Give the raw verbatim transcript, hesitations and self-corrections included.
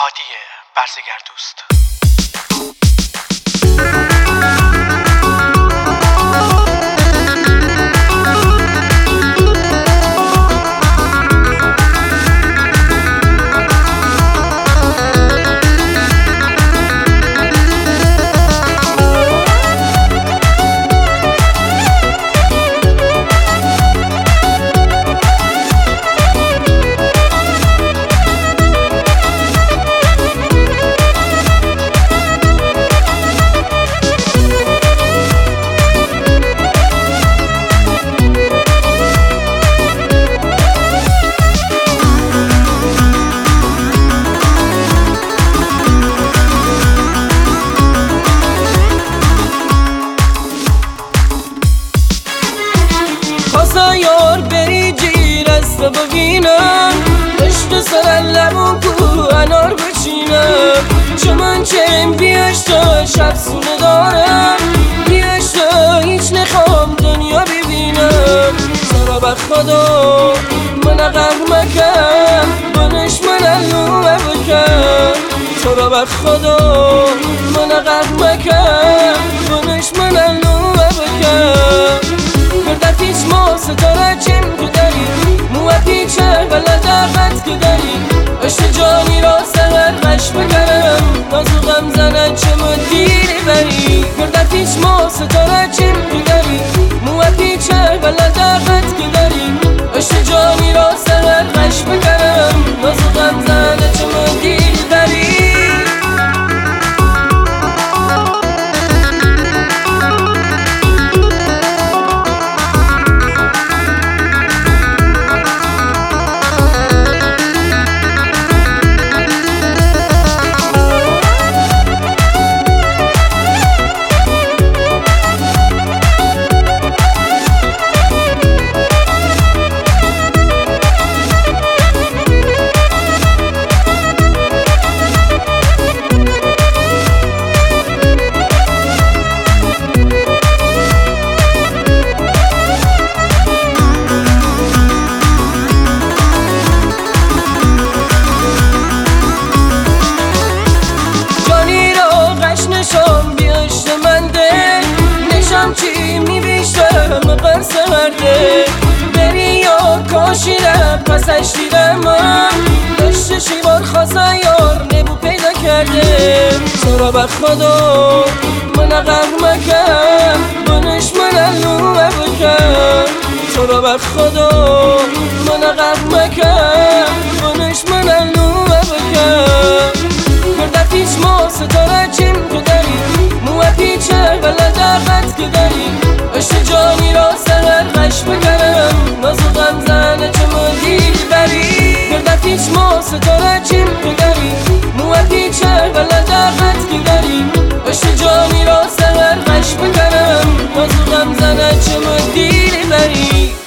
هادی برزگردوست. یار بری جیر است ببینم عشق سر لبم کو انار بچینم چمن چم بیاش تا شب سونه دارم بیاش تا هیچ نخوام دنیا ببینم سرا به خدا من غرق مکن بنش من الو بکن سرا به خدا من غرق مکن بنش من الو بکن بردت هیچ ما ستاره چم که داری مو پیچه بلد دقت که داری عشق جانی را سهر غش بکرم نازو غم زنن چمو دیری بری بردت هیچ ما ستاره چم که داری مو پیچه بلد دقت که داری عشق جانی را سهر غش بکرم نازو غم زنن چمو دیری بری چی میبیشتم قرص ورده بری یا کاشیرم پسش دیرم من داشته شیوار خواسته یار نبو پیدا کرده سرا به خدا من غرق مکن بنش من الو بکن سرا به خدا من غرق مکن بنش من الو بکن بردت هیچ ما ستاره چیم که داری مو پیچه بلد دقت که داری عشق جانی را سهر غش بکرم نازو غم زنه چمو دیری بری بردت هیچ ما ستاره چیم که داری مو پیچه بلد دقت که داری عشق جانی را سهر غش بکرم نازو غم زنه چمو دیری بری